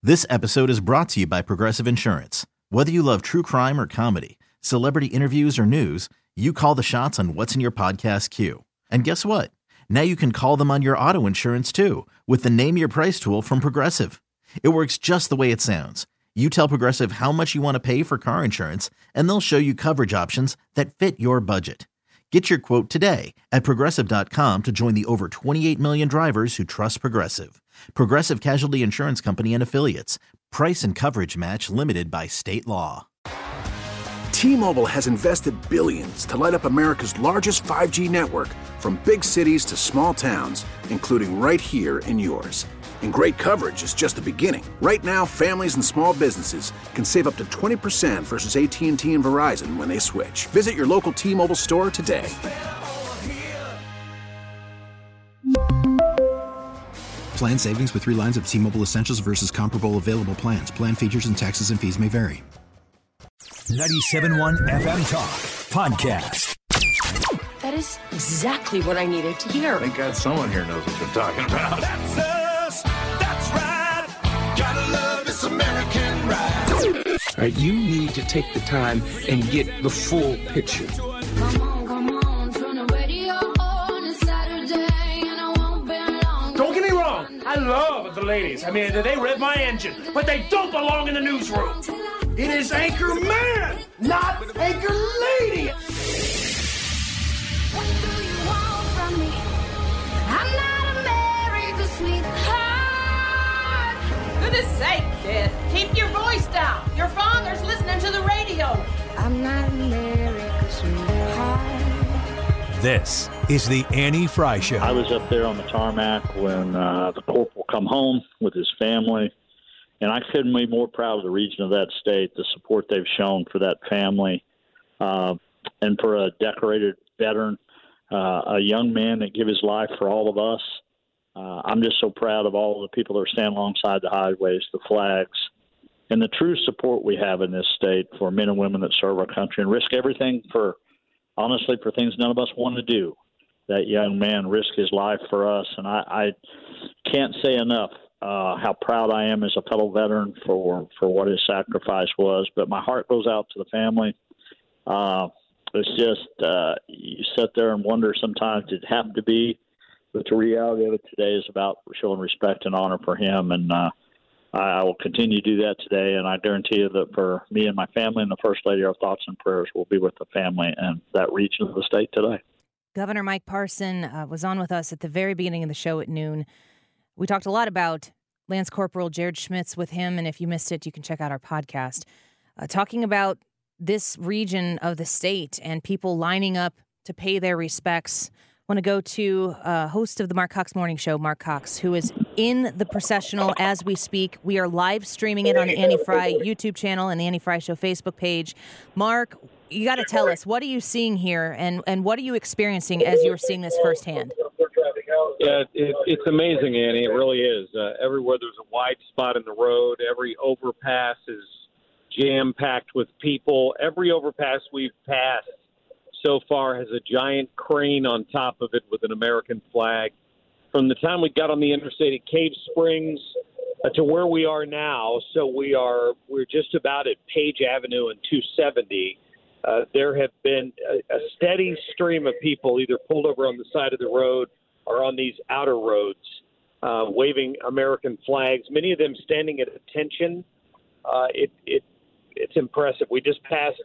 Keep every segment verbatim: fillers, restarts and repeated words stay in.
This episode is brought to you by Progressive Insurance. Whether you love true crime or comedy, celebrity interviews or news, you call the shots on what's in your podcast queue. And guess what? Now you can call them on your auto insurance too with the Name Your Price tool from Progressive. It works just the way it sounds. You tell Progressive how much you want to pay for car insurance, and they'll show you coverage options that fit your budget. Get your quote today at Progressive dot com to join the over twenty-eight million drivers who trust Progressive. Progressive Casualty Insurance Company and Affiliates. Price and coverage match limited by state law. T-Mobile has invested billions to light up America's largest five G network, from big cities to small towns, including right here in yours. And great coverage is just the beginning. Right now, families and small businesses can save up to twenty percent versus A T and T and Verizon when they switch. Visit your local T-Mobile store today. Plan savings with three lines of T-Mobile Essentials versus comparable available plans. Plan features and taxes and fees may vary. ninety-seven point one F M Talk Podcast. That is exactly what I needed to hear. Thank God someone here knows what they're talking about. That's us. That's right. Gotta love this American ride. All right, you need to take the time and get the full picture. Come on, come on, turn the radio on. It's Saturday and I won't be long. Don't get me wrong. I love the ladies. I mean, they rev my engine, but they don't belong in the newsroom. It is Anchor Man, not Anchor Lady. What do you want from me? I'm not America's sweetheart. Goodness sake, kid. Keep your voice down. Your father's listening to the radio. I'm not America's sweetheart. This is the Annie Fry Show. I was up there on the tarmac when uh, the corporal come home with his family. And I couldn't be more proud of the region of that state, the support they've shown for that family, uh, and for a decorated veteran, uh, a young man that gave his life for all of us. Uh, I'm just so proud of all the people that stand alongside the highways, the flags, and the true support we have in this state for men and women that serve our country and risk everything for, honestly, for things none of us want to do. That young man risked his life for us, and I, I can't say enough Uh, how proud I am as a fellow veteran for, for what his sacrifice was. But my heart goes out to the family. Uh, it's just, uh, you sit there and wonder sometimes it have to be, but the reality of it today is about showing respect and honor for him. And uh, I, I will continue to do that today. And I guarantee you that for me and my family and the First Lady, our thoughts and prayers will be with the family and that region of the state today. Governor Mike Parson uh, was on with us at the very beginning of the show at noon. We talked a lot about Lance Corporal Jared Schmitz with him, and if you missed it, you can check out our podcast, uh, talking about this region of the state and people lining up to pay their respects. I want to go to uh, host of the Mark Cox Morning Show, Mark Cox, who is in the processional as we speak. We are live streaming it on the Annie Fry YouTube channel and the Annie Fry Show Facebook page. Mark, you got to tell us, what are you seeing here, and, and what are you experiencing as you're seeing this firsthand? Yeah, it, it's amazing, Annie. It really is. Uh, everywhere there's a wide spot in the road. Every overpass is jam-packed with people. Every overpass we've passed so far has a giant crane on top of it with an American flag. From the time we got on the interstate at Cave Springs uh, to where we are now, so we are we're just about at Page Avenue and two seventy. Uh, there have been a, a steady stream of people either pulled over on the side of the road or on these outer roads, uh, waving American flags, many of them standing at attention. Uh, it, it, it's impressive. We just passed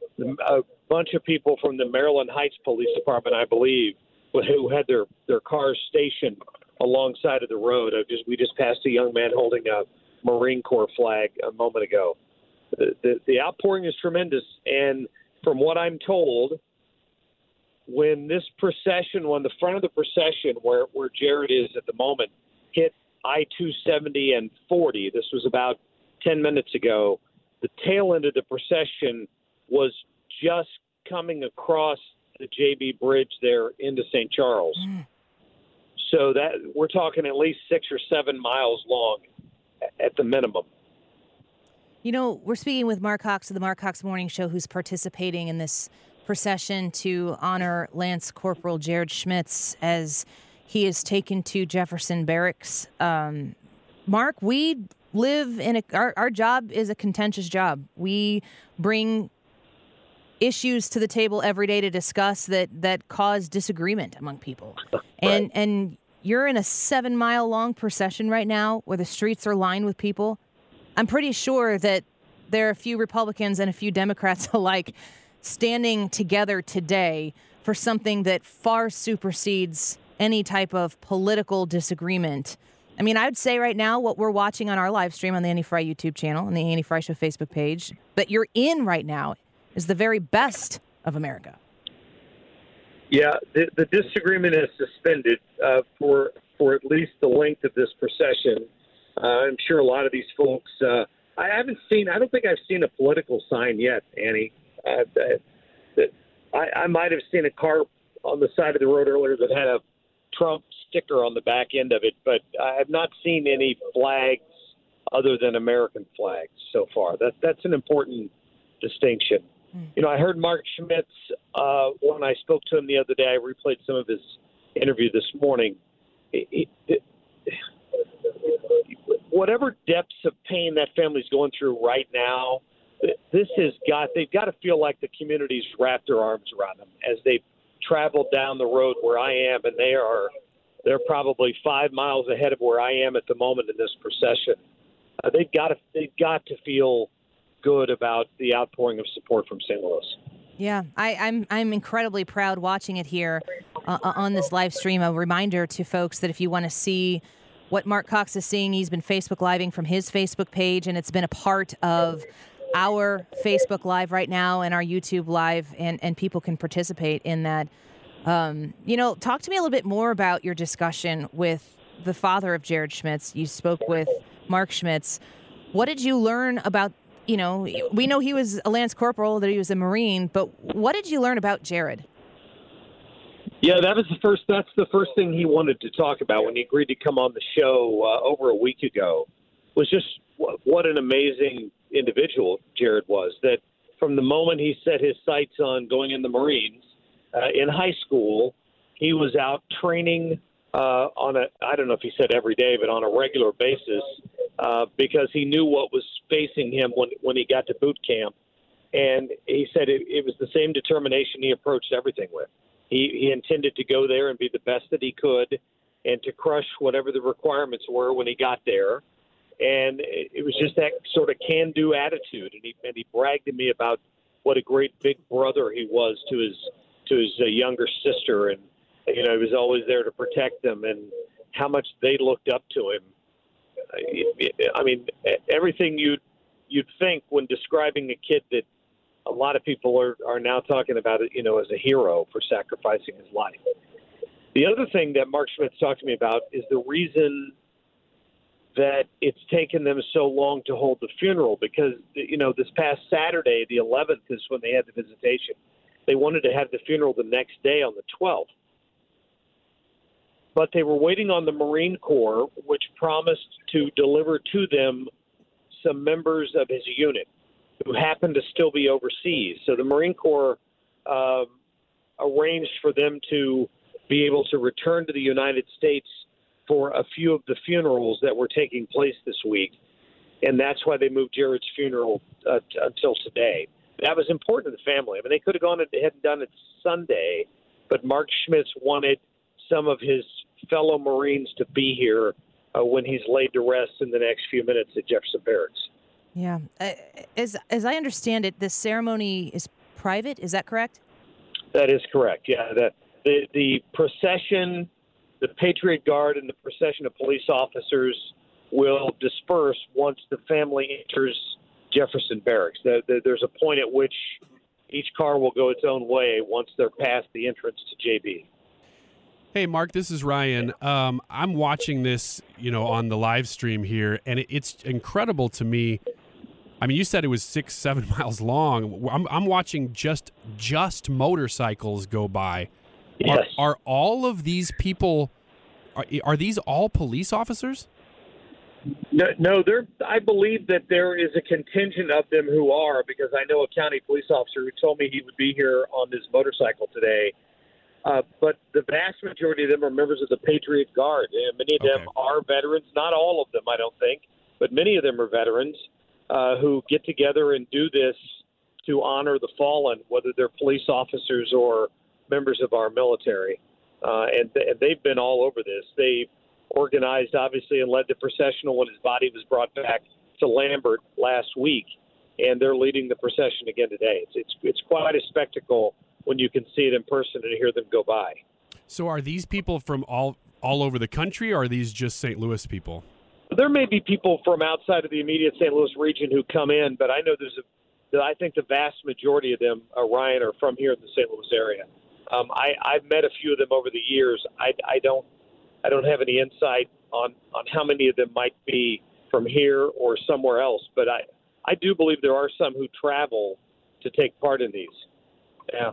a bunch of people from the Maryland Heights Police Department, I believe, who had their, their cars stationed alongside of the road. I just, we just passed a young man holding a Marine Corps flag a moment ago. The, the, the outpouring is tremendous, and from what I'm told, when this procession, when the front of the procession where, where Jared is at the moment, hit I two seventy and forty, this was about ten minutes ago, the tail end of the procession was just coming across the J B Bridge there into Saint Charles. Mm. So that we're talking at least six or seven miles long at the minimum. You know, we're speaking with Mark Cox of the Mark Cox Morning Show, who's participating in this procession to honor Lance Corporal Jared Schmitz as he is taken to Jefferson Barracks. Um, Mark, we live in a, our, our job is a contentious job. We bring issues to the table every day to discuss that, that cause disagreement among people. Right. And, and you're in a seven mile long procession right now where the streets are lined with people. I'm pretty sure that there are a few Republicans and a few Democrats alike standing together today for something that far supersedes any type of political disagreement. I mean, I would say right now what we're watching on our live stream on the Annie Frey YouTube channel and the Annie Frey Show Facebook page that you're in right now is the very best of America. Yeah, the, the disagreement is suspended uh, for for at least the length of this procession. Uh, I'm sure a lot of these folks. Uh, I haven't seen. I don't think I've seen a political sign yet, Annie. Uh, that I, I might have seen a car on the side of the road earlier that had a Trump sticker on the back end of it, but I have not seen any flags other than American flags so far. That that's an important distinction. Mm. You know, I heard Mark Schmitz uh, when I spoke to him the other day. I replayed some of his interview this morning. It, it, it, whatever depths of pain that family's going through right now, this has got they've got to feel like the community's wrapped their arms around them as they travel down the road where I am, and they are they're probably five miles ahead of where I am at the moment in this procession. Uh, they've got to they've got to feel good about the outpouring of support from Saint Louis. Yeah, I, I'm I'm incredibly proud watching it here uh, on this live stream. A reminder to folks that if you want to see what Mark Cox is seeing, he's been Facebook Living from his Facebook page, and it's been a part of our Facebook Live right now and our YouTube Live, and, and people can participate in that. Um, you know, talk to me a little bit more about your discussion with the father of Jared Schmitz. You spoke with Mark Schmitz. What did you learn about, you know, we know he was a Lance Corporal, that he was a Marine, but what did you learn about Jared? Yeah, that was the first, that's the first thing he wanted to talk about when he agreed to come on the show uh, over a week ago, was just what, what an amazing individual Jared was, that from the moment he set his sights on going in the Marines uh, in high school, he was out training uh, on a, I don't know if he said every day, but on a regular basis uh, because he knew what was facing him when, when he got to boot camp. And he said it, it was the same determination he approached everything with. He, he intended to go there and be the best that he could and to crush whatever the requirements were when he got there. And it was just that sort of can-do attitude, and he and he bragged to me about what a great big brother he was to his to his uh, younger sister, and you know he was always there to protect them, and how much they looked up to him. I mean, everything you'd you'd think when describing a kid that a lot of people are are now talking about it, you know, as a hero for sacrificing his life. The other thing that Mark Schmitz talked to me about is the reason that it's taken them so long to hold the funeral, because, you know, this past Saturday, the eleventh, is when they had the visitation. They wanted to have the funeral the next day on the twelfth. But they were waiting on the Marine Corps, which promised to deliver to them some members of his unit who happened to still be overseas. So the Marine Corps um, arranged for them to be able to return to the United States for a few of the funerals that were taking place this week, and that's why they moved Jared's funeral uh, t- until today. That was important to the family. I mean, they could have gone and had done it Sunday, but Mark Schmitz wanted some of his fellow Marines to be here uh, when he's laid to rest in the next few minutes at Jefferson Barracks. Yeah. Uh, as as I understand it, this ceremony is private. Is that correct? That is correct. Yeah. The the, the procession, the Patriot Guard, and the procession of police officers will disperse once the family enters Jefferson Barracks. The, the, there's a point at which each car will go its own way once they're past the entrance to J B. Hey, Mark, this is Ryan. Um, I'm watching this, you know, on the live stream here, and it, it's incredible to me. I mean, you said it was six, seven miles long. I'm, I'm watching just just motorcycles go by. Yes. Are, are all of these people, are, are these all police officers? No, no, there. I believe that there is a contingent of them who are, because I know a county police officer who told me he would be here on his motorcycle today. Uh, but the vast majority of them are members of the Patriot Guard. And many of them okay. are veterans. Not all of them, I don't think. but many of them are veterans uh, who get together and do this to honor the fallen, whether they're police officers or members of our military. Uh, and, th- and they've been all over this. They organized, obviously, and led the processional when his body was brought back to Lambert last week, and they're leading the procession again today. It's, it's, it's quite a spectacle when you can see it in person and hear them go by. So are these people from all all over the country, or are these just Saint Louis people? There may be people from outside of the immediate Saint Louis region who come in, but I know there's a, I think the vast majority of them, uh, Ryan, are from here in the Saint Louis area. Um, I, I've met a few of them over the years. I, I don't I don't have any insight on, on how many of them might be from here or somewhere else, but I, I do believe there are some who travel to take part in these. Yeah.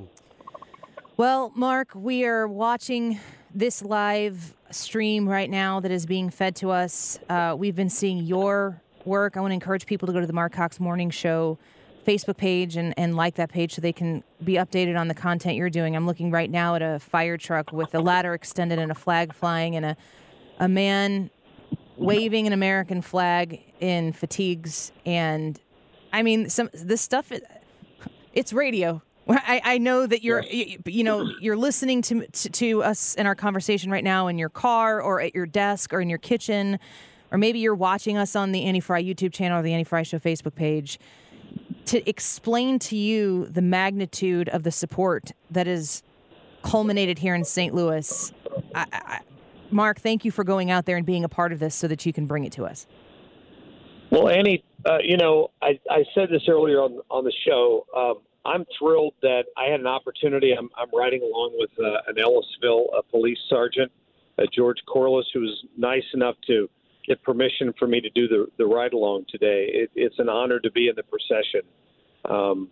Well, Mark, we are watching this live stream right now that is being fed to us. Uh, we've been seeing your work. I want to encourage people to go to the Mark Cox Morning Show Facebook page and, and like that page so they can be updated on the content you're doing. I'm looking right now at a fire truck with a ladder extended and a flag flying and a, a man waving an American flag in fatigues. And, I mean, some this stuff, it's radio. I, I know that you're, you, you know, you're listening to, to to us in our conversation right now in your car or at your desk or in your kitchen, or maybe you're watching us on the Annie Fry YouTube channel or the Annie Fry Show Facebook page. To explain to you the magnitude of the support that is culminated here in Saint Louis, I, I, Mark, thank you for going out there and being a part of this so that you can bring it to us. Well, Annie, uh, you know, I, I said this earlier on on the show. Um, I'm thrilled that I had an opportunity. I'm, I'm riding along with uh, an Ellisville uh, police sergeant, uh, George Corliss, who was nice enough to get permission for me to do the, the ride-along today. It, it's an honor to be in the procession. Um,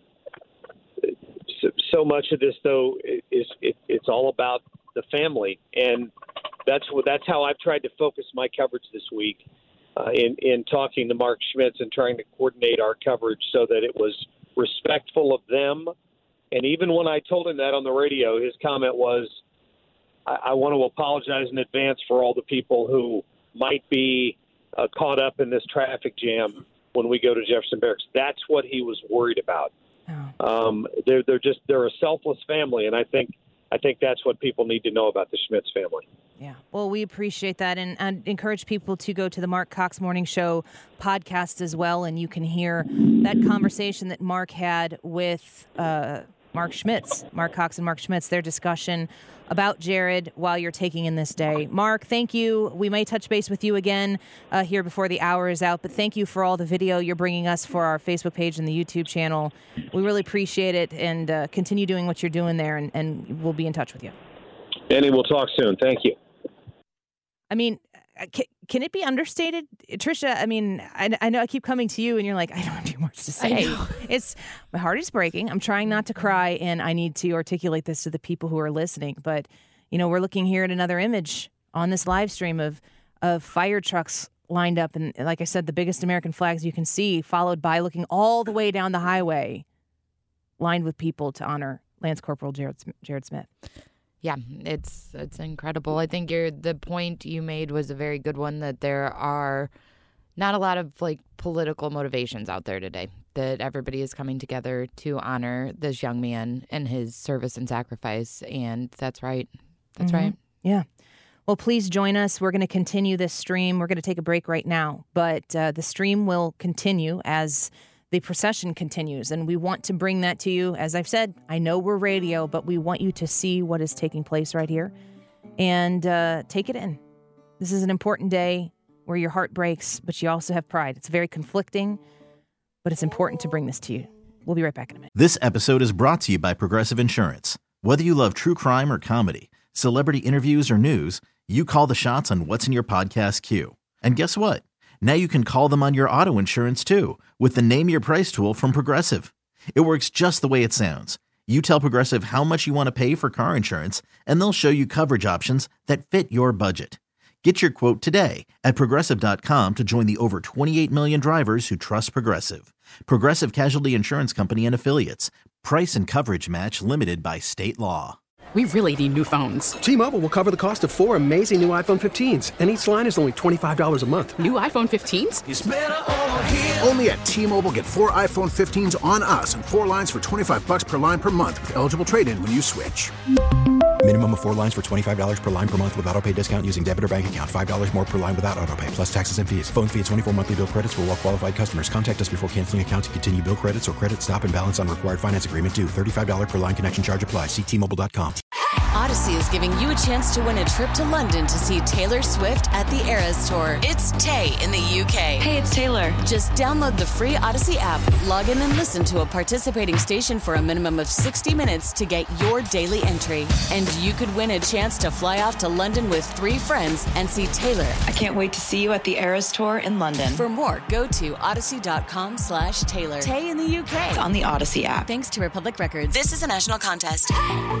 so, so much of this, though, is it, it's all about the family, and that's what that's how I've tried to focus my coverage this week uh, in, in talking to Mark Schmitz and trying to coordinate our coverage so that it was respectful of them. And even when I told him that on the radio, his comment was, I, I want to apologize in advance for all the people who might be uh, caught up in this traffic jam when we go to Jefferson Barracks. That's what he was worried about. Oh. Um, they're they're just they're a selfless family, and I think I think that's what people need to know about the Schmitz family. Yeah, well, we appreciate that, and, and encourage people to go to the Mark Cox Morning Show podcast as well, and you can hear that conversation that Mark had with uh, Mark Schmitz, Mark Cox and Mark Schmitz, their discussion about Jared while you're taking in this day. Mark, thank you. We may touch base with you again uh, here before the hour is out, but thank you for all the video you're bringing us for our Facebook page and the YouTube channel. We really appreciate it, and uh, continue doing what you're doing there, and, and we'll be in touch with you. Annie, we'll talk soon. Thank you. I mean, can, can it be understated? Tricia, I mean, I, I know I keep coming to you and you're like, I don't have any words to say. It's my heart is breaking. I'm trying not to cry, and I need to articulate this to the people who are listening. But, you know, we're looking here at another image on this live stream of, of fire trucks lined up. And like I said, the biggest American flags you can see, followed by looking all the way down the highway, lined with people to honor Lance Corporal Jared, Jared Smith. Yeah, it's it's incredible. I think you're, the point you made was a very good one, that there are not a lot of like political motivations out there today, that everybody is coming together to honor this young man and his service and sacrifice. And that's right. That's mm-hmm. right. Yeah. Well, please join us. We're going to continue this stream. We're going to take a break right now, but uh, the stream will continue as the procession continues, and we want to bring that to you. As I've said, I know we're radio, but we want you to see what is taking place right here and uh, take it in. This is an important day where your heart breaks, but you also have pride. It's very conflicting, but it's important to bring this to you. We'll be right back in a minute. This episode is brought to you by Progressive Insurance. Whether you love true crime or comedy, celebrity interviews or news, you call the shots on what's in your podcast queue. And guess what? Now you can call them on your auto insurance, too, with the Name Your Price tool from Progressive. It works just the way it sounds. You tell Progressive how much you want to pay for car insurance, and they'll show you coverage options that fit your budget. Get your quote today at Progressive dot com to join the over twenty-eight million drivers who trust Progressive. Progressive Casualty Insurance Company and Affiliates. Price and coverage match limited by state law. We really need new phones. T-Mobile will cover the cost of four amazing new iPhone fifteens, and each line is only twenty-five dollars a month. New iPhone fifteens? It's better over here. Only at T-Mobile, get four iPhone fifteens on us and four lines for twenty-five bucks per line per month with eligible trade-in when you switch. Minimum of four lines for twenty-five dollars per line per month with autopay discount using debit or bank account. five dollars more per line without autopay, plus taxes and fees. Phone fee at twenty-four monthly bill credits for well-qualified customers. Contact us before canceling account to continue bill credits or credit stop and balance on required finance agreement due. thirty-five dollars per line connection charge applies. See T Mobile dot com. Odyssey is giving you a chance to win a trip to London to see Taylor Swift at the Eras Tour. It's Tay in the U K. Hey, it's Taylor. Just download the free Odyssey app, log in and listen to a participating station for a minimum of sixty minutes to get your daily entry. And you could win a chance to fly off to London with three friends and see Taylor. I can't wait to see you at the Eras Tour in London. For more, go to odyssey.com slash Taylor. Tay in the U K. It's on the Odyssey app. Thanks to Republic Records. This is a national contest.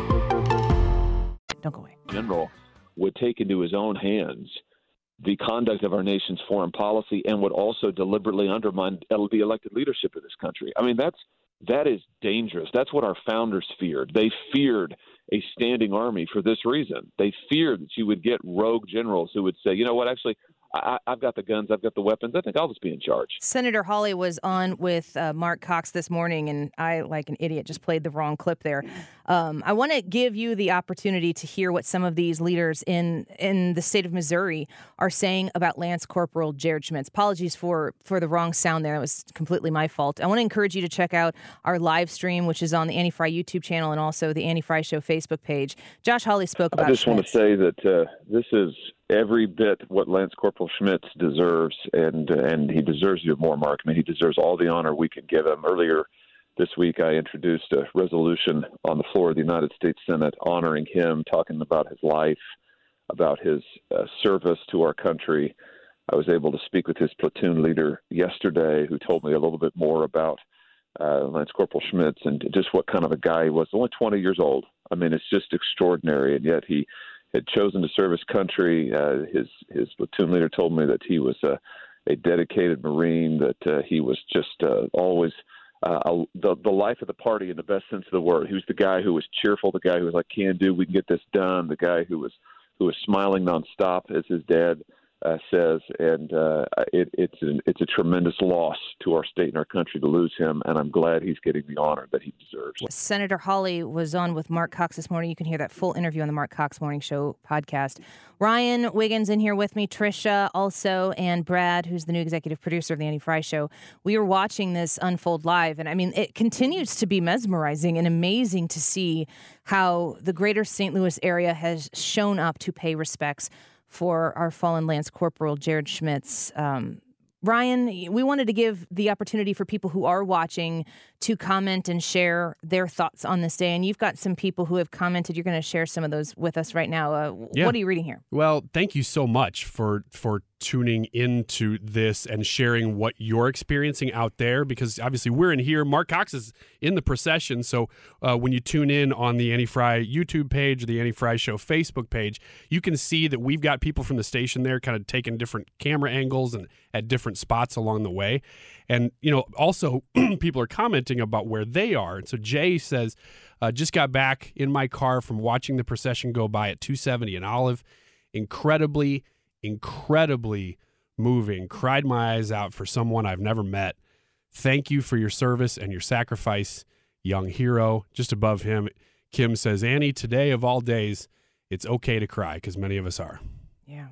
Don't go away. General would take into his own hands the conduct of our nation's foreign policy and would also deliberately undermine the elected leadership of this country. I mean, that's that is dangerous. That's what our founders feared. They feared a standing army for this reason. They feared that you would get rogue generals who would say, you know what, actually, I, I've got the guns, I've got the weapons, I think I'll just be in charge. Senator Hawley was on with uh, Mark Cox this morning, and I, like an idiot, just played the wrong clip there. Um, I want to give you the opportunity to hear what some of these leaders in in the state of Missouri are saying about Lance Corporal Jared Schmitz. Apologies for, for the wrong sound there. That was completely my fault. I want to encourage you to check out our live stream, which is on the Annie Fry YouTube channel and also the Annie Fry Show Facebook page. Josh Hawley spoke about I just Schmitz. want to say that uh, this is every bit what Lance Corporal Schmitz deserves, and uh, and he deserves you more, Mark. I mean, he deserves all the honor we could give him. Earlier this week, I introduced a resolution on the floor of the United States Senate honoring him, talking about his life, about his uh, service to our country. I was able to speak with his platoon leader yesterday, who told me a little bit more about uh, Lance Corporal Schmitz and just what kind of a guy he was. Only twenty years old. I mean, it's just extraordinary, and yet he had chosen to serve his country. Uh, his his platoon leader told me that he was a, a dedicated Marine, that uh, he was just uh, always uh, a, the, the life of the party in the best sense of the word. He was the guy who was cheerful, the guy who was like, can do, we can get this done, the guy who was who was smiling nonstop, as his dad uh, says. And uh, it, it's, an, it's a tremendous loss to our state and our country to lose him, and I'm glad he's getting the honor that he deserves. Senator Hawley was on with Mark Cox this morning. You can hear that full interview on the Mark Cox Morning Show podcast. Ryan Wiggins in here with me, Trisha also, and Brad, who's the new executive producer of the Annie Fry Show. We were watching this unfold live, and I mean, it continues to be mesmerizing and amazing to see how the greater Saint Louis area has shown up to pay respects for our fallen Lance Corporal Jared Schmitz. Um, Ryan, we wanted to give the opportunity for people who are watching to comment and share their thoughts on this day. And you've got some people who have commented. You're going to share some of those with us right now. Uh, yeah. What are you reading here? Well, thank you so much for for tuning into this and sharing what you're experiencing out there, because obviously we're in here. Mark Cox is in the procession. So uh, when you tune in on the Annie Fry YouTube page or the Annie Fry Show Facebook page, you can see that we've got people from the station there kind of taking different camera angles and at different spots along the way. And, you know, also people are commenting about where they are. And so Jay says, uh, just got back in my car from watching the procession go by at two seventy and Olive. Incredibly, incredibly moving. Cried my eyes out for someone I've never met. Thank you for your service and your sacrifice, young hero. Just above him, Kim says, Annie, today of all days, it's okay to cry, because many of us are. Yeah.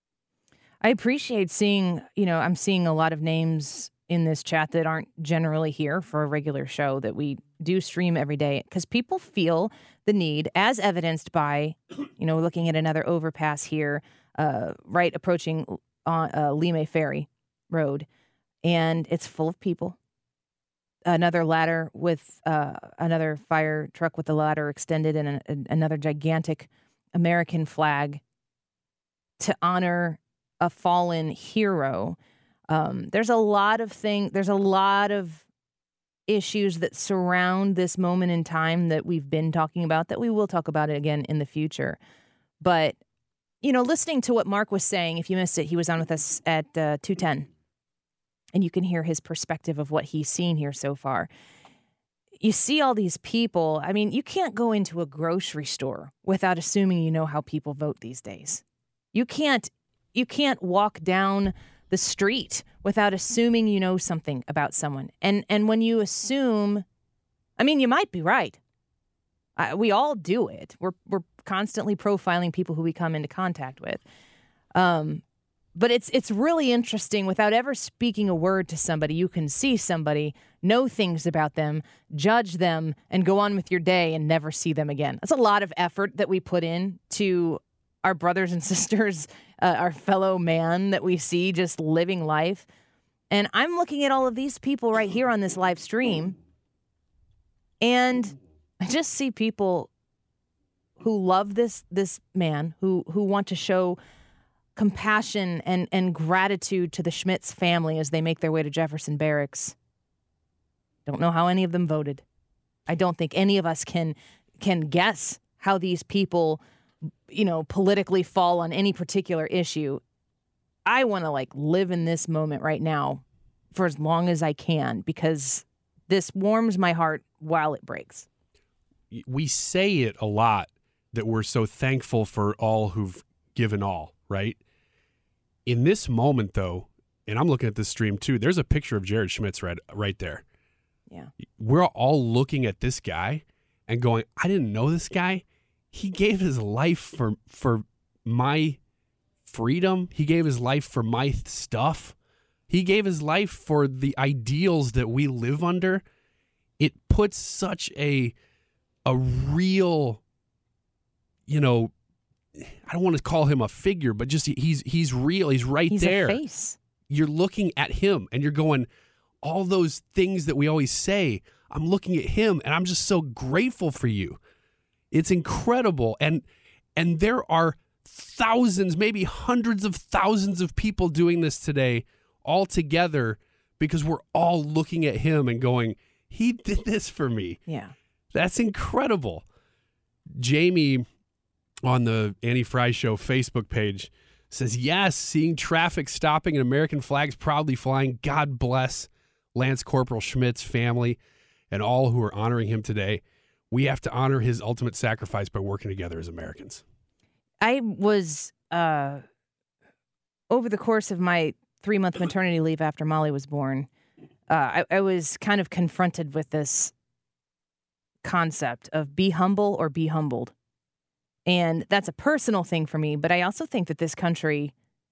I appreciate seeing, you know, I'm seeing a lot of names in this chat that aren't generally here for a regular show that we do stream every day, because people feel the need, as evidenced by, you know, looking at another overpass here, uh, right approaching on uh, Lime Ferry Road, and it's full of people. Another ladder with uh, another fire truck with the ladder extended, and a, a, another gigantic American flag to honor a fallen hero. Um, there's a lot of things, there's a lot of issues that surround this moment in time that we've been talking about, that we will talk about it again in the future. But, you know, listening to what Mark was saying, if you missed it, he was on with us at uh, two ten, and you can hear his perspective of what he's seen here so far. you see all these people. I mean, you can't go into a grocery store without assuming you know how people vote these days. You can't you can't walk down the street without assuming you know something about someone. And and when you assume, I mean, you might be right. Uh, we all do it. We're we're constantly profiling people who we come into contact with. Um, but it's it's really interesting. Without ever speaking a word to somebody, you can see somebody, know things about them, judge them, and go on with your day and never see them again. That's a lot of effort that we put in to our brothers and sisters, uh, our fellow man that we see just living life. And I'm looking at all of these people right here on this live stream, and I just see people who love this this man, who who want to show compassion and, and gratitude to the Schmitz family as they make their way to Jefferson Barracks. Don't know how any of them voted. I don't think any of us can can guess how these people, you know, politically fall on any particular issue. I want to like live in this moment right now for as long as I can, because this warms my heart while it breaks. We say it a lot that we're so thankful for all who've given all, right? In this moment, though, and I'm looking at this stream too, there's a picture of Jared Schmitz right, right there. Yeah. We're all looking at this guy and going, I didn't know this guy. He gave his life for for my freedom. He gave his life for my stuff. He gave his life for the ideals that we live under. It puts such a a real, you know, I don't want to call him a figure, but just he's he's real. He's right He's there. a face. You're looking at him and you're going, all those things that we always say, I'm looking at him and I'm just so grateful for you. It's incredible. And and there are thousands, maybe hundreds of thousands of people doing this today all together because we're all looking at him and going, he did this for me. Yeah. That's incredible. Jamie on the Annie Fry Show Facebook page says, yes, seeing traffic stopping and American flags proudly flying. God bless Lance Corporal Schmitz family and all who are honoring him today. We have to honor his ultimate sacrifice by working together as Americans. I was, uh, over the course of my three-month maternity leave after Molly was born, uh, I, I was kind of confronted with this concept of be humble or be humbled. And that's a personal thing for me, but I also think that this country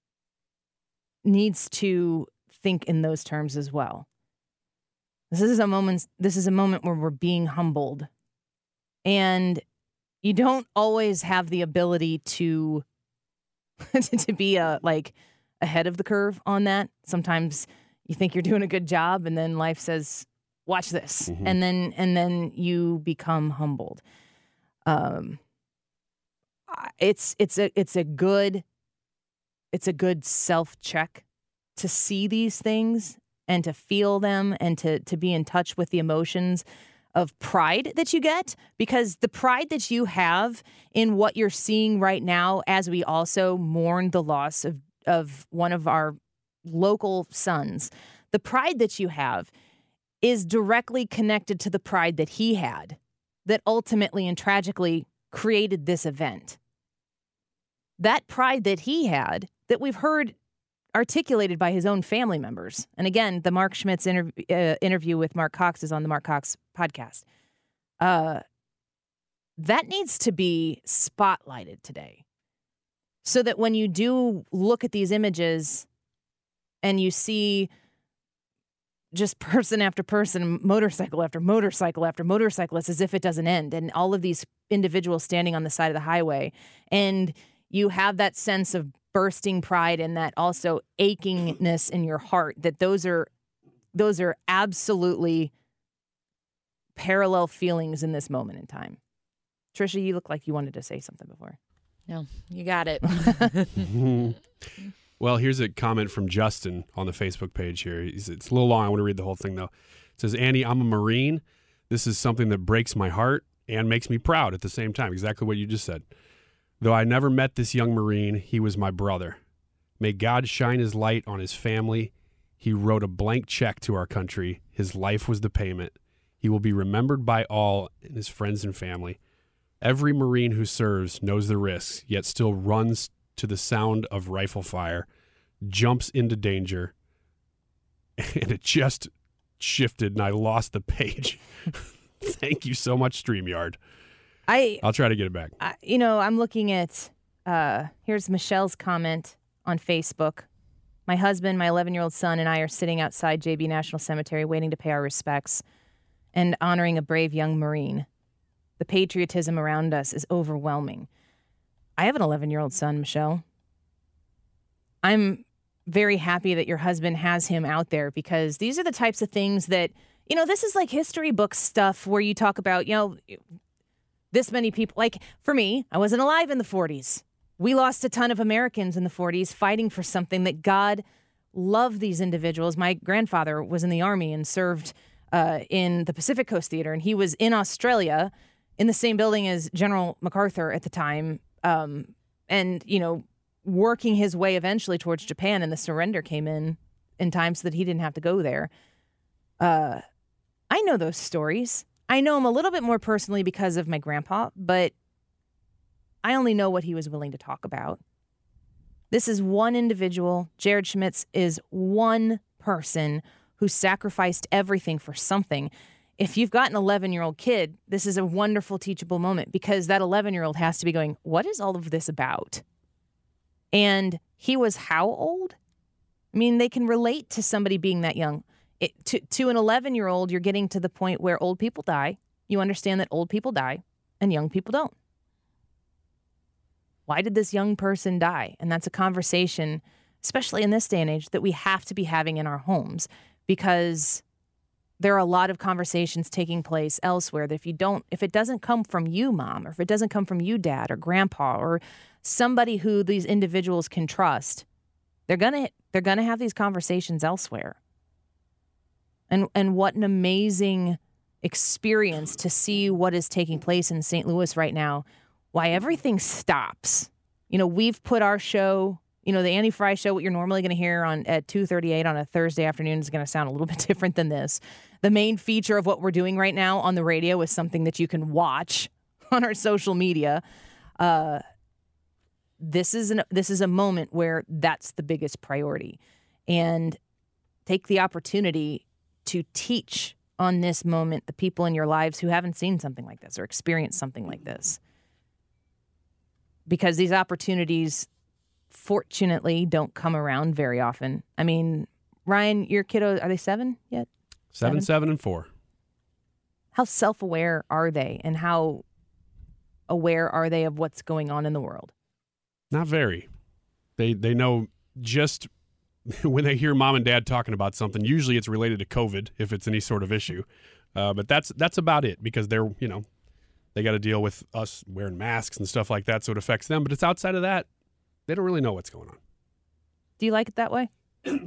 needs to think in those terms as well. This is a moment, this is a moment where we're being humbled. And you don't always have the ability to to be a, like ahead of the curve on that. Sometimes you think you're doing a good job and then life says, watch this. Mm-hmm. And then and then you become humbled. Um it's it's a it's a good it's a good self-check to see these things and to feel them and to to be in touch with the emotions of pride that you get, because the pride that you have in what you're seeing right now, as we also mourn the loss of, of one of our local sons, the pride that you have is directly connected to the pride that he had that ultimately and tragically created this event. That pride that he had, that we've heard articulated by his own family members. And again, the Mark Schmitz interv- uh, interview with Mark Cox is on the Mark Cox podcast. Uh, that needs to be spotlighted today, so that when you do look at these images and you see just person after person, motorcycle after motorcycle after motorcyclist, as if it doesn't end, and all of these individuals standing on the side of the highway, and you have that sense of bursting pride and that also achingness in your heart, that those are those are absolutely parallel feelings in this moment in time. Trisha, you look like you wanted to say something before. No, you got it. Well, here's a comment from Justin on the Facebook page here. It's a little long. I want to read the whole thing, though. It says, Annie, I'm a Marine. This is something that breaks my heart and makes me proud at the same time. Exactly what you just said. Though I never met this young Marine, he was my brother. May God shine his light on his family. He wrote a blank check to our country. His life was the payment. He He will be remembered by all and his friends and family. Every Marine who serves knows the risks, yet still runs to the sound of rifle fire, jumps into danger, and it just shifted and I lost the page. Thank you so much, StreamYard. I, I'll try to get it back. I, you know, I'm looking at, uh, here's Michelle's comment on Facebook. My husband, my eleven-year-old son, and I are sitting outside J B National Cemetery waiting to pay our respects and honoring a brave young Marine. The patriotism around us is overwhelming. I have an eleven-year-old son, Michelle. I'm very happy that your husband has him out there because these are the types of things that, you know, this is like history book stuff where you talk about, you know, this many people. Like, for me, I wasn't alive in the forties. We lost a ton of Americans in the forties fighting for something that God loved these individuals. My grandfather was in the Army and served uh, in the Pacific Coast Theater, and he was in Australia in the same building as General MacArthur at the time, um, and, you know, working his way eventually towards Japan, and the surrender came in in time so that he didn't have to go there. Uh, I know those stories. I know him a little bit more personally because of my grandpa, but I only know what he was willing to talk about. This is one individual. Jared Schmitz is one person who sacrificed everything for something. If you've got an eleven-year-old kid, this is a wonderful teachable moment because that eleven-year-old has to be going, what is all of this about? And he was how old? I mean, they can relate to somebody being that young. It, to, to an eleven-year-old, you're getting to the point where old people die. You understand that old people die and young people don't. Why did this young person die? And that's a conversation, especially in this day and age, that we have to be having in our homes because there are a lot of conversations taking place elsewhere that if you don't, if it doesn't come from you, mom, or if it doesn't come from you, dad, or grandpa, or somebody who these individuals can trust, they're gonna they're gonna have these conversations elsewhere. And and what an amazing experience to see what is taking place in Saint Louis right now. Why everything stops. You know, we've put our show, you know, the Annie Frey Show, what you're normally going to hear on at two thirty-eight on a Thursday afternoon is going to sound a little bit different than this. The main feature of what we're doing right now on the radio is something that you can watch on our social media. Uh, this is an this is a moment where that's the biggest priority. And take the opportunity to teach on this moment the people in your lives who haven't seen something like this or experienced something like this. Because these opportunities, fortunately, don't come around very often. I mean, Ryan, your kiddos, are they seven yet? Seven, seven, seven and four. How self-aware are they, and how aware are they of what's going on in the world? Not very. They they know just when they hear mom and dad talking about something. Usually, it's related to COVID if it's any sort of issue. Uh, but that's that's about it because they're you know. They got to deal with us wearing masks and stuff like that, so it affects them. But it's outside of that, they don't really know what's going on. Do you like it that way?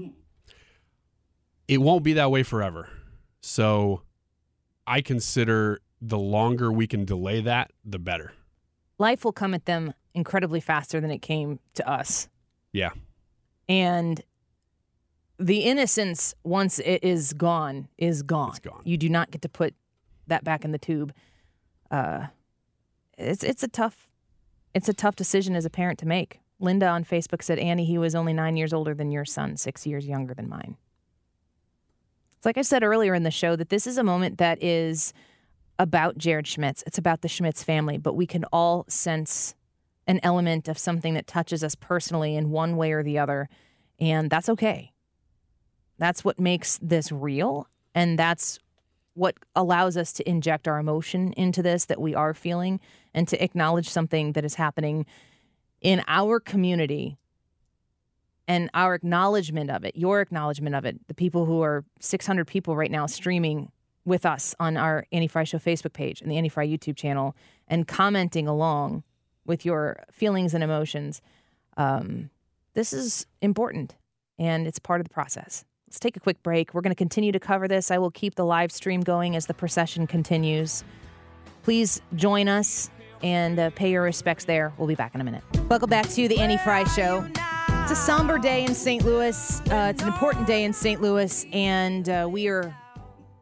It won't be that way forever. So I consider the longer we can delay that, the better. Life will come at them incredibly faster than it came to us. Yeah. And the innocence, once it is gone, is gone. It's gone. You do not get to put that back in the tube. Uh, it's it's a tough, it's a tough decision as a parent to make. Linda on Facebook said, Annie, he was only nine years older than your son, six years younger than mine. It's like I said earlier in the show that this is a moment that is about Jared Schmitz. It's about the Schmitz family, but we can all sense an element of something that touches us personally in one way or the other, and that's okay. That's what makes this real, and that's what allows us to inject our emotion into this that we are feeling and to acknowledge something that is happening in our community and our acknowledgement of it, your acknowledgement of it, the people who are six hundred people right now streaming with us on our Annie Frey Show Facebook page and the Annie Frey YouTube channel and commenting along with your feelings and emotions. Um, this is important and it's part of the process. Let's take a quick break. We're going to continue to cover this. I will keep the live stream going as the procession continues. Please join us and uh, pay your respects there. We'll be back in a minute. Welcome back to the Annie Frey Show. It's a somber day in Saint Louis. Uh, it's an important day in Saint Louis, and uh, we are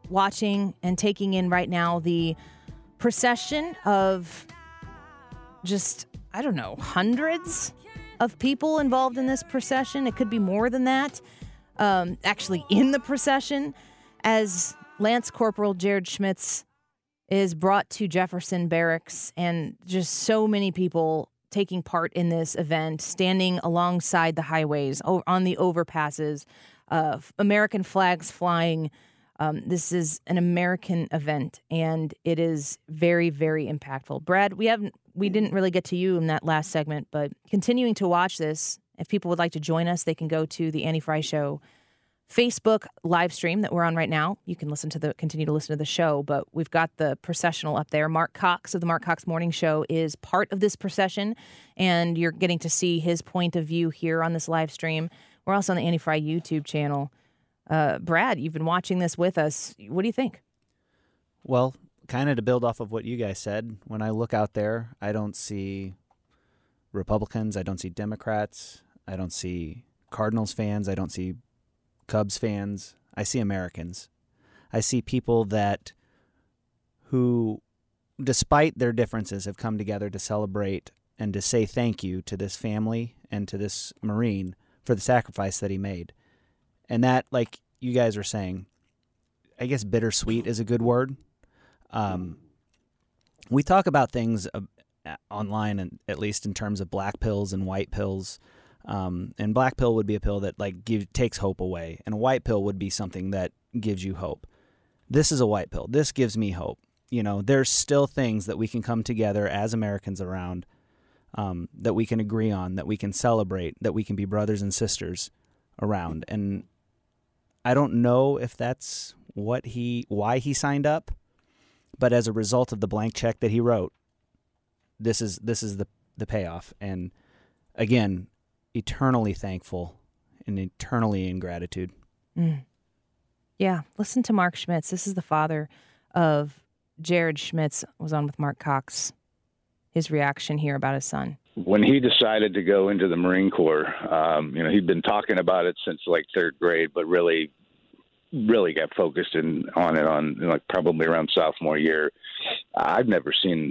watching and taking in right now the procession of just, I don't know, hundreds of people involved in this procession. It could be more than that. Um, actually in the procession, as Lance Corporal Jared Schmitz is brought to Jefferson Barracks, and just so many people taking part in this event, standing alongside the highways, on the overpasses, uh, American flags flying. Um, this is an American event, and it is very, very impactful. Brad, we haven't, we didn't really get to you in that last segment, but continuing to watch this, if people would like to join us, they can go to the Annie Frey Show Facebook live stream that we're on right now. You can listen to the continue to listen to the show, but we've got the processional up there. Mark Cox of the Mark Cox Morning Show is part of this procession, and you're getting to see his point of view here on this live stream. We're also on the Annie Frey YouTube channel. Uh, Brad, you've been watching this with us. What do you think? Well, kind of to build off of what you guys said, when I look out there, I don't see Republicans, I don't see Democrats, I don't see Cardinals fans, I don't see Cubs fans. I see Americans. I see people that who, despite their differences, have come together to celebrate and to say thank you to this family and to this Marine for the sacrifice that he made. And that, like you guys are saying, I guess bittersweet is a good word. Um, we talk about things uh, online, and at least in terms of black pills and white pills. Um, and black pill would be a pill that like give, takes hope away, and a white pill would be something that gives you hope. This is a white pill. This gives me hope. You know, there's still things that we can come together as Americans around, um, that we can agree on, that we can celebrate, that we can be brothers and sisters around. And I don't know if that's what he, why he signed up, but as a result of the blank check that he wrote, this is this is the the payoff. And again, eternally thankful and eternally in gratitude. Mm. Yeah, listen to Mark Schmitz. This is the father of Jared Schmitz, was on with Mark Cox. His reaction here about his son. When he decided to go into the Marine Corps, um, you know, he'd been talking about it since like third grade, but really, really got focused in, on it on like probably around sophomore year. I've never seen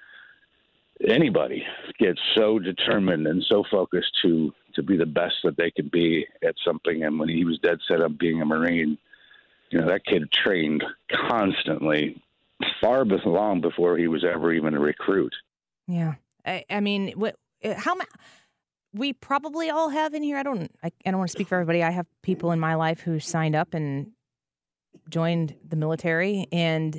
anybody get so determined and so focused to to be the best that they could be at something. And when he was dead set on being a Marine, you know, that kid trained constantly, far long before he was ever even a recruit. Yeah, I, I mean, what? How ma- we probably all have in here. I don't. I, I don't want to speak for everybody. I have people in my life who signed up and joined the military, and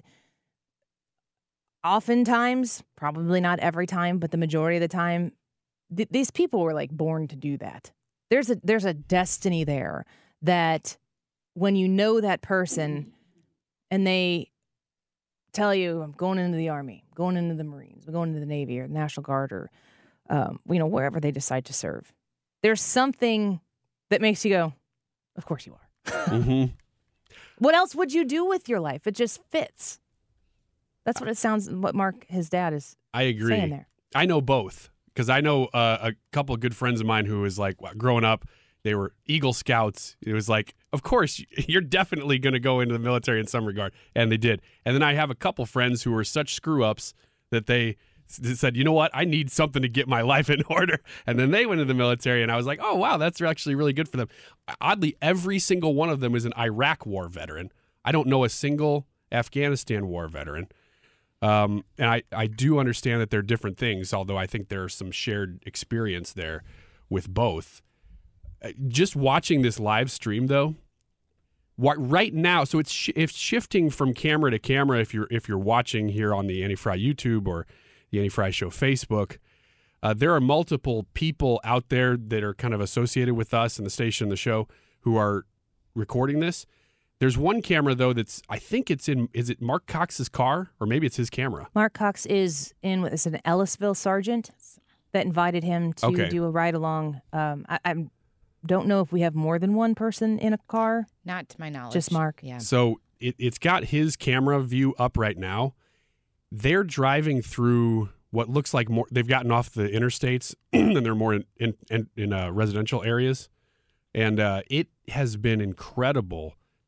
oftentimes, probably not every time, but the majority of the time, th- these people were like born to do that. There's a there's a destiny there that when you know that person and they tell you, I'm going into the Army, I'm going into the Marines, I'm going into the Navy or the National Guard or, um, you know, wherever they decide to serve, there's something that makes you go, of course you are. Mm-hmm. What else would you do with your life? It just fits. That's what it sounds, what Mark, his dad, is I agree. saying there. I know both, because I know uh, a couple of good friends of mine who was like, growing up, they were Eagle Scouts. It was like, of course, you're definitely going to go into the military in some regard. And they did. And then I have a couple friends who were such screw-ups that they said, you know what, I need something to get my life in order. And then they went into the military, and I was like, oh, wow, that's actually really good for them. Oddly, every single one of them is an Iraq war veteran. I don't know a single Afghanistan war veteran. Um, and I, I do understand that they're different things, although I think there's some shared experience there with both. Just watching this live stream, though, what, right now, so it's sh- it's shifting from camera to camera. If you're if you're watching here on the Annie Frey YouTube or the Annie Frey Show Facebook, uh, there are multiple people out there that are kind of associated with us and the station, the show, who are recording this. There's one camera though that's I think it's in. Is it Mark Cox's car, or maybe it's his camera? Mark Cox is in. It's an Ellisville sergeant that invited him to Okay. do a ride along. Um, I, I'm. Don't know if we have more than one person in a car. Not to my knowledge. Just Mark. Yeah. So it, it's got his camera view up right now. They're driving through what looks like more. They've gotten off the interstates and they're more in in, in uh, residential areas, and uh, it has been incredible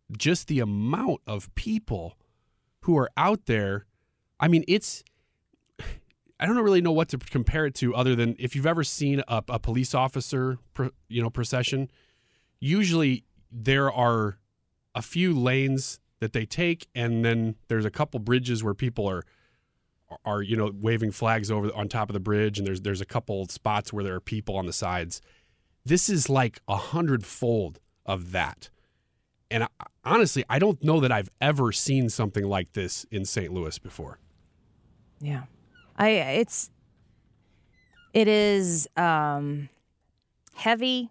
just the amount of people who are out there. I mean, it's, I don't really know what to compare it to other than if you've ever seen a, a police officer, you know, procession, usually there are a few lanes that they take, and then there's a couple bridges where people are, are, you know, waving flags over on top of the bridge. And there's, there's a couple spots where there are people on the sides. This is like a hundredfold of that. And I, honestly, I don't know that I've ever seen something like this in Saint Louis before. Yeah. I, it's, it is um, heavy,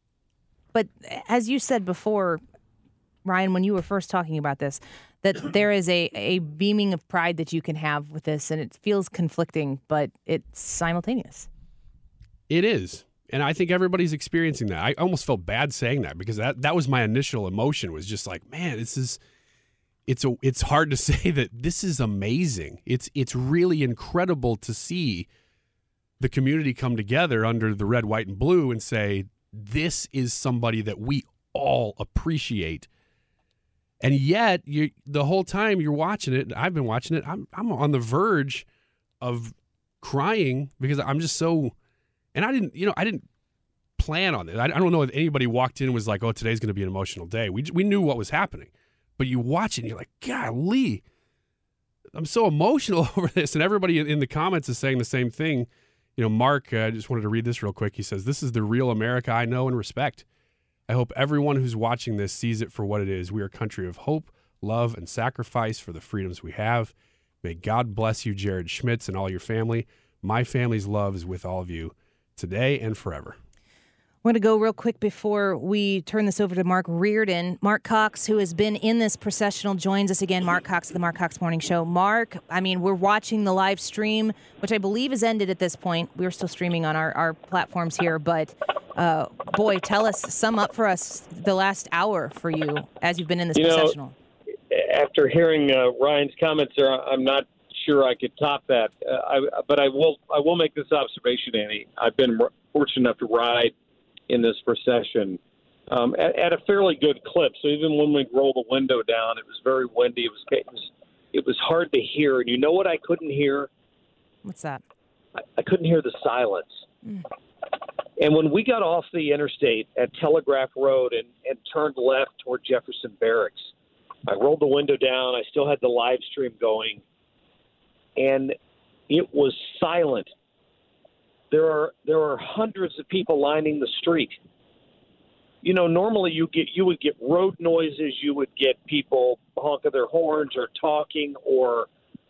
but as you said before, Ryan, when you were first talking about this, that there is a, a beaming of pride that you can have with this, and it feels conflicting, but it's simultaneous. It is. And I think everybody's experiencing that. I almost felt bad saying that because that, that was my initial emotion, was just like, man, this is, it's a, it's hard to say that this is amazing. It's, it's really incredible to see the community come together under the red, white, and blue and say, this is somebody that we all appreciate. And yet, you the whole time you're watching it, I've been watching it, I'm I'm on the verge of crying because I'm just so, and I didn't, you know, I didn't plan on it. I, I don't know if anybody walked in and was like, oh, today's going to be an emotional day. We we knew what was happening. But you watch it and you're like, golly, I'm so emotional over this. And everybody in the comments is saying the same thing. You know, Mark, uh, I just wanted to read this real quick. He says, this is the real America I know and respect. I hope everyone who's watching this sees it for what it is. We are a country of hope, love, and sacrifice for the freedoms we have. May God bless you, Jared Schmitz, and all your family. My family's love is with all of you today and forever. We're going to go real quick before we turn this over to Mark Reardon. Mark Cox, who has been in this processional, joins us again. Mark Cox of the Mark Cox Morning Show. Mark, I mean, we're watching the live stream, which I believe has ended at this point. We're still streaming on our, our platforms here, but uh, boy, tell us, sum up for us the last hour for you as you've been in this you processional. Know, after hearing uh, Ryan's comments there, I'm not sure I could top that. Uh, I, but I will I will make this observation, Annie. I've been fortunate enough to ride in this procession um, at, at a fairly good clip. So even when we rolled the window down, it was very windy. It was, it was it was hard to hear. And you know what I couldn't hear? What's that? I, I couldn't hear the silence. Mm. And when we got off the interstate at Telegraph Road and, and turned left toward Jefferson Barracks, I rolled the window down. I still had the live stream going. And it was silent. There are there are hundreds of people lining the street. You know, normally you get you would get road noises, you would get people honking their horns or talking, or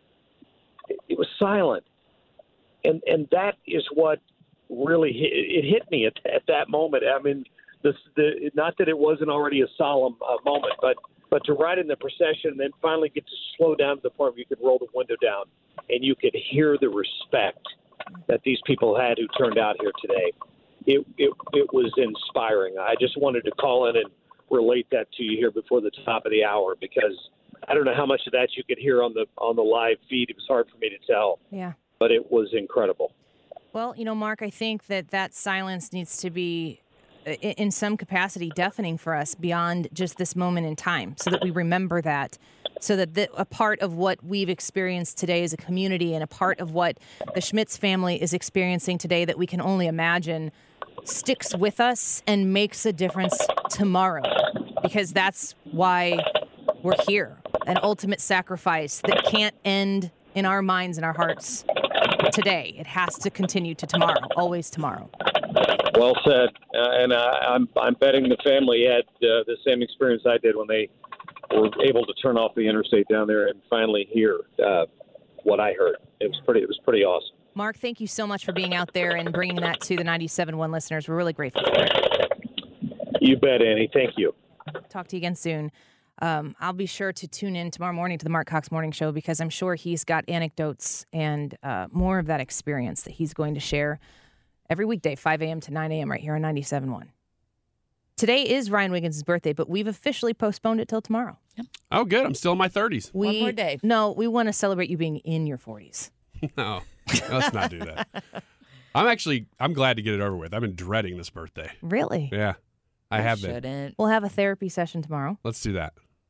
it, it was silent, and and that is what really hit, it hit me at, at that moment. I mean, this the not that it wasn't already a solemn uh, moment, but but to ride in the procession and then finally get to slow down to the point where you could roll the window down and you could hear the respect that these people had who turned out here today. It, it it was inspiring. I just wanted to call in and relate that to you here before the top of the hour, because I don't know how much of that you could hear on the on the live feed. It was hard for me to tell. Yeah. But it was incredible. Well, you know, Mark, I think that that silence needs to be, in some capacity, deafening for us beyond just this moment in time, so that we remember that, so that the, a part of what we've experienced today as a community and a part of what the Schmitz family is experiencing today that we can only imagine sticks with us and makes a difference tomorrow, because that's why we're here. An ultimate sacrifice that can't end in our minds and our hearts today. It has to continue to tomorrow, always tomorrow. Well said. Uh, and uh, I'm I'm betting the family had uh, the same experience I did when they were able to turn off the interstate down there and finally hear uh, what I heard. It was pretty. It was pretty awesome. Mark, thank you so much for being out there and bringing that to the ninety-seven point one listeners. We're really grateful for it. You bet, Annie. Thank you. Talk to you again soon. Um, I'll be sure to tune in tomorrow morning to the Mark Cox Morning Show, because I'm sure he's got anecdotes and uh, more of that experience that he's going to share every weekday, five a.m. to nine a.m. right here on ninety-seven point one. Today is Ryan Wiggins' birthday, but we've officially postponed it till tomorrow. Yep. Oh, good. I'm still in my thirties. We, One more day. No, we want to celebrate you being in your forties. No, let's not do that. I'm actually, I'm glad to get it over with. I've been dreading this birthday. Really? Yeah, I You have been. shouldn't. We'll have a therapy session tomorrow. Let's do that.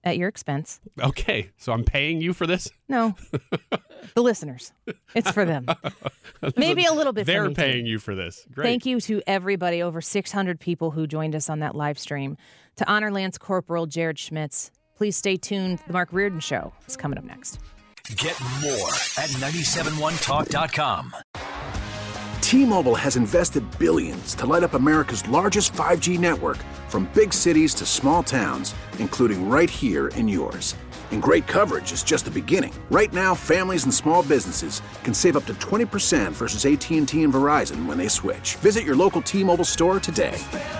at your expense. Okay, so I'm paying you for this? No, the listeners. It's for them. Maybe a little bit for They're me, paying too. you for this. Great. Thank you to everybody, over six hundred people who joined us on that live stream. To honor Lance Corporal Jared Schmitz, please stay tuned. The Mark Reardon Show is coming up next. Get more at nine seven one talk dot com. T-Mobile has invested billions to light up America's largest five G network, from big cities to small towns, including right here in yours. And great coverage is just the beginning. Right now, families and small businesses can save up to twenty percent versus A T and T and Verizon when they switch. Visit your local T-Mobile store today.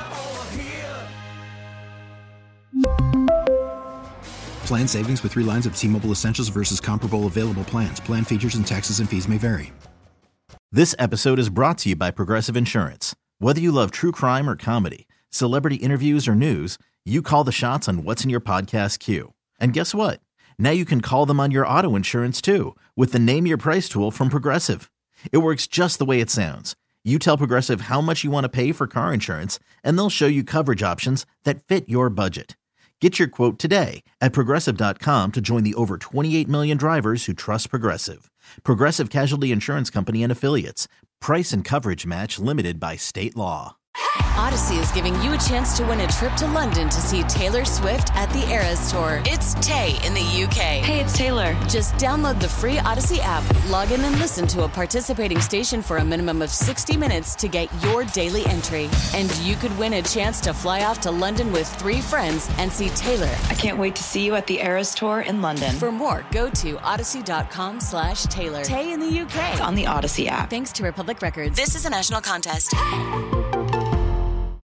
Plan savings with three lines of T-Mobile Essentials versus comparable available plans. Plan features and taxes and fees may vary. This episode is brought to you by Progressive Insurance. Whether you love true crime or comedy, celebrity interviews or news, you call the shots on what's in your podcast queue. And guess what? Now you can call them on your auto insurance too, with the Name Your Price tool from Progressive. It works just the way it sounds. You tell Progressive how much you want to pay for car insurance, and they'll show you coverage options that fit your budget. Get your quote today at Progressive dot com to join the over twenty-eight million drivers who trust Progressive. Progressive Casualty Insurance Company and Affiliates. Price and coverage match limited by state law. Odyssey is giving you a chance to win a trip to London to see Taylor Swift at the Eras Tour. It's Tay in the U K. Hey, it's Taylor. Just download the free Odyssey app, log in and listen to a participating station for a minimum of sixty minutes to get your daily entry. And you could win a chance to fly off to London with three friends and see Taylor. I can't wait to see you at the Eras Tour in London. For more, go to odyssey dot com slash Taylor. Tay in the U K. It's on the Odyssey app. Thanks to Republic Records. This is a national contest.